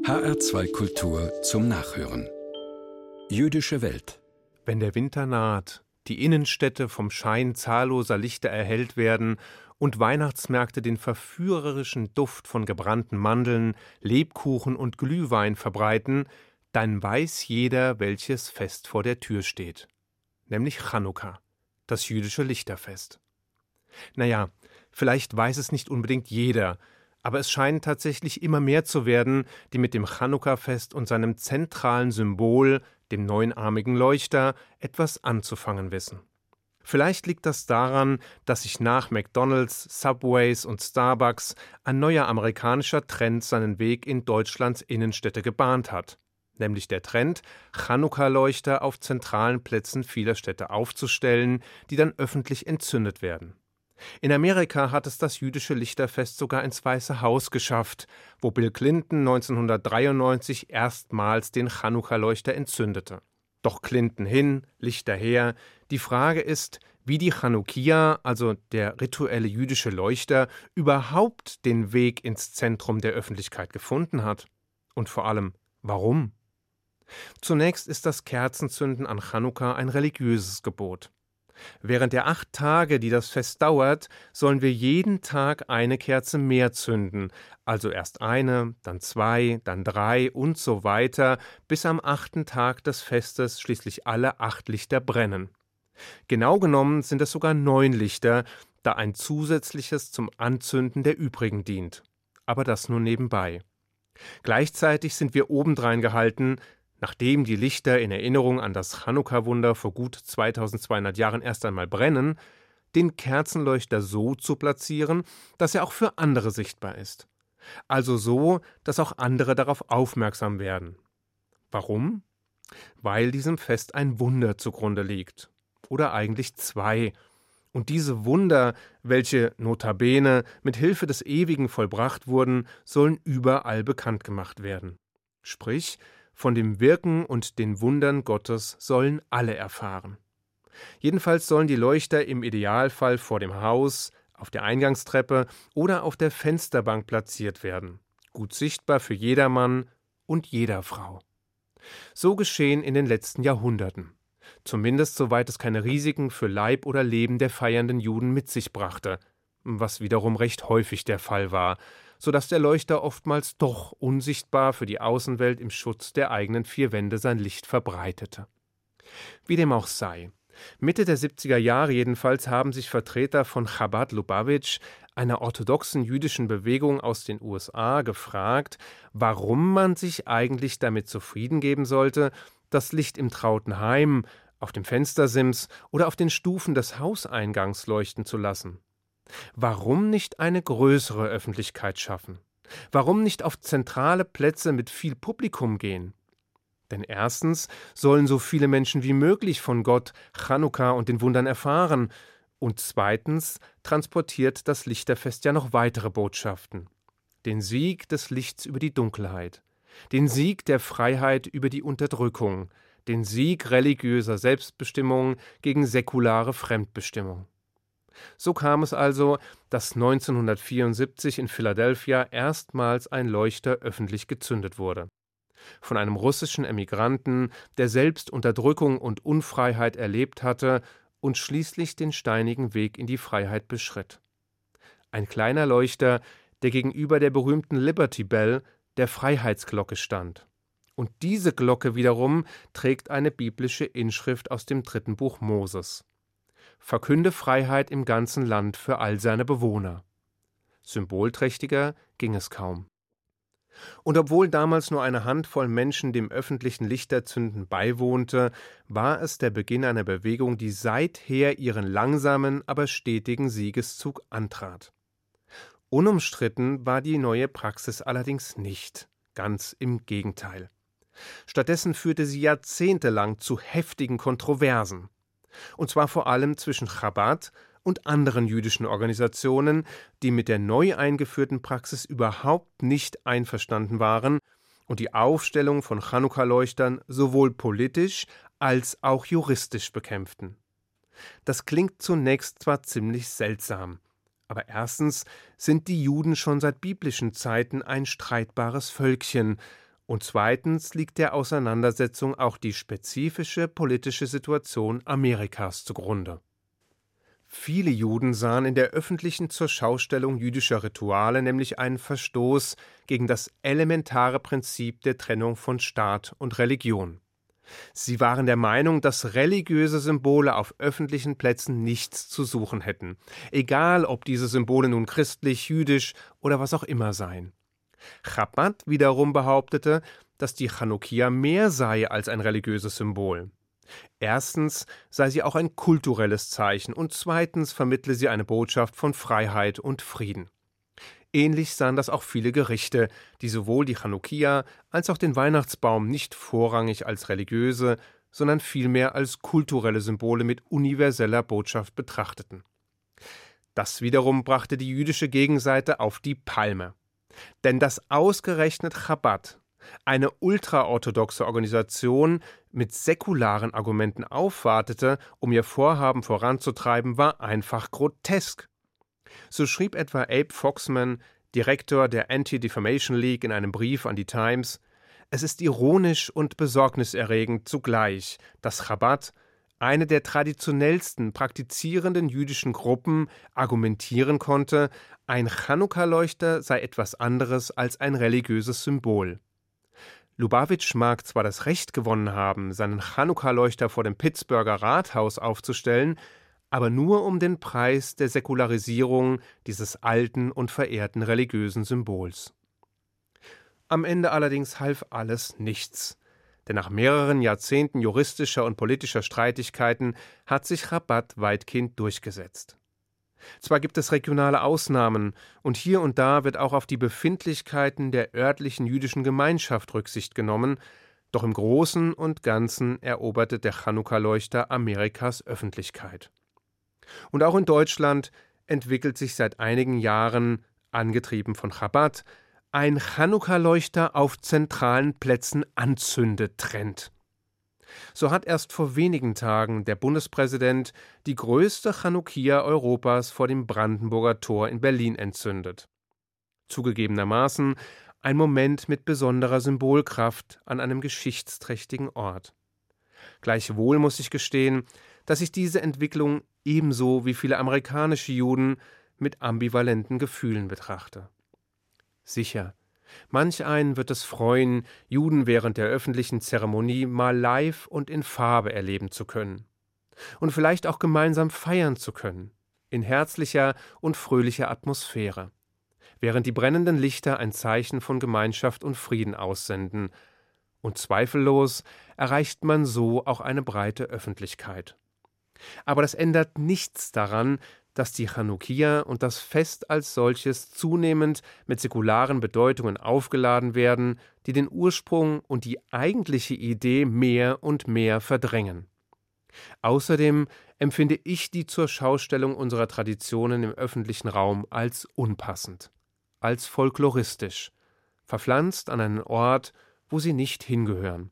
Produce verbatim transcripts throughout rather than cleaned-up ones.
H R zwei Kultur zum Nachhören. Jüdische Welt. Wenn der Winter naht, die Innenstädte vom Schein zahlloser Lichter erhellt werden und Weihnachtsmärkte den verführerischen Duft von gebrannten Mandeln, Lebkuchen und Glühwein verbreiten, dann weiß jeder, welches Fest vor der Tür steht. Nämlich Chanukka, das jüdische Lichterfest. Naja, vielleicht weiß es nicht unbedingt jeder, aber es scheinen tatsächlich immer mehr zu werden, die mit dem Chanukka-Fest und seinem zentralen Symbol, dem neunarmigen Leuchter, etwas anzufangen wissen. Vielleicht liegt das daran, dass sich nach McDonald's, Subways und Starbucks ein neuer amerikanischer Trend seinen Weg in Deutschlands Innenstädte gebahnt hat. Nämlich der Trend, Chanukka-Leuchter auf zentralen Plätzen vieler Städte aufzustellen, die dann öffentlich entzündet werden. In Amerika hat es das jüdische Lichterfest sogar ins Weiße Haus geschafft, wo Bill Clinton neunzehnhundertdreiundneunzig erstmals den Chanukka-Leuchter entzündete. Doch Clinton hin, Lichter her. Die Frage ist, wie die Chanukia, also der rituelle jüdische Leuchter, überhaupt den Weg ins Zentrum der Öffentlichkeit gefunden hat. Und vor allem, warum? Zunächst ist das Kerzenzünden an Chanukka ein religiöses Gebot. Während der acht Tage, die das Fest dauert, sollen wir jeden Tag eine Kerze mehr zünden, also erst eine, dann zwei, dann drei und so weiter, bis am achten Tag des Festes schließlich alle acht Lichter brennen. Genau genommen sind es sogar neun Lichter, da ein zusätzliches zum Anzünden der übrigen dient. Aber das nur nebenbei. Gleichzeitig sind wir obendrein gehalten, nachdem die Lichter in Erinnerung an das Chanukka-Wunder vor gut zweitausendzweihundert Jahren erst einmal brennen, den Kerzenleuchter so zu platzieren, dass er auch für andere sichtbar ist. Also so, dass auch andere darauf aufmerksam werden. Warum? Weil diesem Fest ein Wunder zugrunde liegt. Oder eigentlich zwei. Und diese Wunder, welche notabene mit Hilfe des Ewigen vollbracht wurden, sollen überall bekannt gemacht werden. Sprich, von dem Wirken und den Wundern Gottes sollen alle erfahren. Jedenfalls sollen die Leuchter im Idealfall vor dem Haus, auf der Eingangstreppe oder auf der Fensterbank platziert werden. Gut sichtbar für jedermann und jeder Frau. So geschehen in den letzten Jahrhunderten. Zumindest soweit es keine Risiken für Leib oder Leben der feiernden Juden mit sich brachte, was wiederum recht häufig der Fall war, sodass der Leuchter oftmals doch unsichtbar für die Außenwelt im Schutz der eigenen vier Wände sein Licht verbreitete. Wie dem auch sei. Mitte der siebziger Jahre jedenfalls haben sich Vertreter von Chabad Lubavitch, einer orthodoxen jüdischen Bewegung aus den U S A, gefragt, warum man sich eigentlich damit zufrieden geben sollte, das Licht im trauten Heim, auf dem Fenstersims oder auf den Stufen des Hauseingangs leuchten zu lassen. Warum nicht eine größere Öffentlichkeit schaffen? Warum nicht auf zentrale Plätze mit viel Publikum gehen? Denn erstens sollen so viele Menschen wie möglich von Gott, Chanukka und den Wundern erfahren, und zweitens transportiert das Lichterfest ja noch weitere Botschaften. Den Sieg des Lichts über die Dunkelheit, den Sieg der Freiheit über die Unterdrückung, den Sieg religiöser Selbstbestimmung gegen säkulare Fremdbestimmung. So kam es also, dass neunzehnhundertvierundsiebzig in Philadelphia erstmals ein Leuchter öffentlich gezündet wurde. Von einem russischen Emigranten, der selbst Unterdrückung und Unfreiheit erlebt hatte und schließlich den steinigen Weg in die Freiheit beschritt. Ein kleiner Leuchter, der gegenüber der berühmten Liberty Bell, der Freiheitsglocke, stand. Und diese Glocke wiederum trägt eine biblische Inschrift aus dem dritten Buch Moses. Verkünde Freiheit im ganzen Land für all seine Bewohner. Symbolträchtiger ging es kaum. Und obwohl damals nur eine Handvoll Menschen dem öffentlichen Lichterzünden beiwohnte, war es der Beginn einer Bewegung, die seither ihren langsamen, aber stetigen Siegeszug antrat. Unumstritten war die neue Praxis allerdings nicht, ganz im Gegenteil. Stattdessen führte sie jahrzehntelang zu heftigen Kontroversen. Und zwar vor allem zwischen Chabad und anderen jüdischen Organisationen, die mit der neu eingeführten Praxis überhaupt nicht einverstanden waren und die Aufstellung von Chanukka-Leuchtern sowohl politisch als auch juristisch bekämpften. Das klingt zunächst zwar ziemlich seltsam, aber erstens sind die Juden schon seit biblischen Zeiten ein streitbares Völkchen Und zweitens liegt der Auseinandersetzung auch die spezifische politische Situation Amerikas zugrunde. Viele Juden sahen in der öffentlichen Zurschaustellung jüdischer Rituale nämlich einen Verstoß gegen das elementare Prinzip der Trennung von Staat und Religion. Sie waren der Meinung, dass religiöse Symbole auf öffentlichen Plätzen nichts zu suchen hätten, egal ob diese Symbole nun christlich, jüdisch oder was auch immer seien. Chabad wiederum behauptete, dass die Chanukia mehr sei als ein religiöses Symbol. Erstens sei sie auch ein kulturelles Zeichen und zweitens vermittle sie eine Botschaft von Freiheit und Frieden. Ähnlich sahen das auch viele Gerichte, die sowohl die Chanukia als auch den Weihnachtsbaum nicht vorrangig als religiöse, sondern vielmehr als kulturelle Symbole mit universeller Botschaft betrachteten. Das wiederum brachte die jüdische Gegenseite auf die Palme. Denn dass ausgerechnet Chabad, eine ultraorthodoxe Organisation, mit säkularen Argumenten aufwartete, um ihr Vorhaben voranzutreiben, war einfach grotesk. So schrieb etwa Abe Foxman, Direktor der Anti-Defamation League, in einem Brief an die Times: Es ist ironisch und besorgniserregend zugleich, dass Chabad, eine der traditionellsten praktizierenden jüdischen Gruppen, argumentieren konnte, ein Chanukka-Leuchter sei etwas anderes als ein religiöses Symbol. Lubavitch mag zwar das Recht gewonnen haben, seinen Chanukka-Leuchter vor dem Pittsburgher Rathaus aufzustellen, aber nur um den Preis der Säkularisierung dieses alten und verehrten religiösen Symbols. Am Ende allerdings half alles nichts. Denn nach mehreren Jahrzehnten juristischer und politischer Streitigkeiten hat sich Chabad weitgehend durchgesetzt. Zwar gibt es regionale Ausnahmen und hier und da wird auch auf die Befindlichkeiten der örtlichen jüdischen Gemeinschaft Rücksicht genommen, doch im Großen und Ganzen eroberte der Chanukka-Leuchter Amerikas Öffentlichkeit. Und auch in Deutschland entwickelt sich seit einigen Jahren, angetrieben von Chabad, ein Chanukka-Leuchter auf zentralen Plätzen Anzündetrend. So hat erst vor wenigen Tagen der Bundespräsident die größte Chanukia Europas vor dem Brandenburger Tor in Berlin entzündet. Zugegebenermaßen ein Moment mit besonderer Symbolkraft an einem geschichtsträchtigen Ort. Gleichwohl muss ich gestehen, dass ich diese Entwicklung ebenso wie viele amerikanische Juden mit ambivalenten Gefühlen betrachte. Sicher, manch einen wird es freuen, Juden während der öffentlichen Zeremonie mal live und in Farbe erleben zu können. Und vielleicht auch gemeinsam feiern zu können, in herzlicher und fröhlicher Atmosphäre, während die brennenden Lichter ein Zeichen von Gemeinschaft und Frieden aussenden. Und zweifellos erreicht man so auch eine breite Öffentlichkeit. Aber das ändert nichts daran, dass die Chanukia und das Fest als solches zunehmend mit säkularen Bedeutungen aufgeladen werden, die den Ursprung und die eigentliche Idee mehr und mehr verdrängen. Außerdem empfinde ich die Zurschaustellung unserer Traditionen im öffentlichen Raum als unpassend, als folkloristisch, verpflanzt an einen Ort, wo sie nicht hingehören.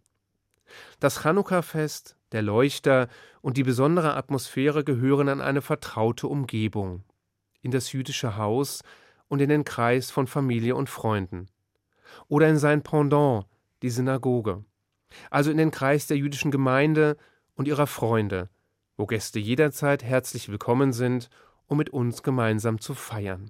Das Chanukka-Fest, der Leuchter und die besondere Atmosphäre gehören an eine vertraute Umgebung, in das jüdische Haus und in den Kreis von Familie und Freunden. Oder in sein Pendant, die Synagoge, also in den Kreis der jüdischen Gemeinde und ihrer Freunde, wo Gäste jederzeit herzlich willkommen sind, um mit uns gemeinsam zu feiern.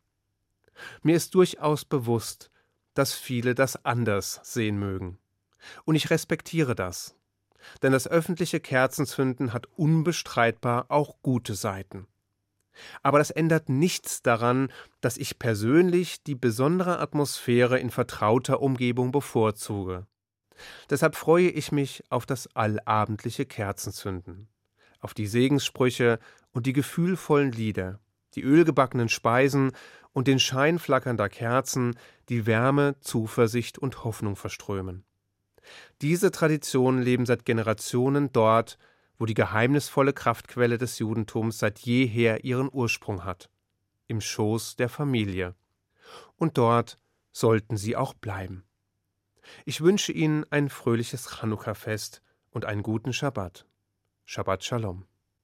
Mir ist durchaus bewusst, dass viele das anders sehen mögen. Und ich respektiere das. Denn das öffentliche Kerzenzünden hat unbestreitbar auch gute Seiten. Aber das ändert nichts daran, dass ich persönlich die besondere Atmosphäre in vertrauter Umgebung bevorzuge. Deshalb freue ich mich auf das allabendliche Kerzenzünden, auf die Segenssprüche und die gefühlvollen Lieder, die ölgebackenen Speisen und den Schein flackernder Kerzen, die Wärme, Zuversicht und Hoffnung verströmen. Diese Traditionen leben seit Generationen dort, wo die geheimnisvolle Kraftquelle des Judentums seit jeher ihren Ursprung hat, im Schoß der Familie. Und dort sollten sie auch bleiben. Ich wünsche Ihnen ein fröhliches Chanukka-Fest und einen guten Schabbat. Shabbat Shalom.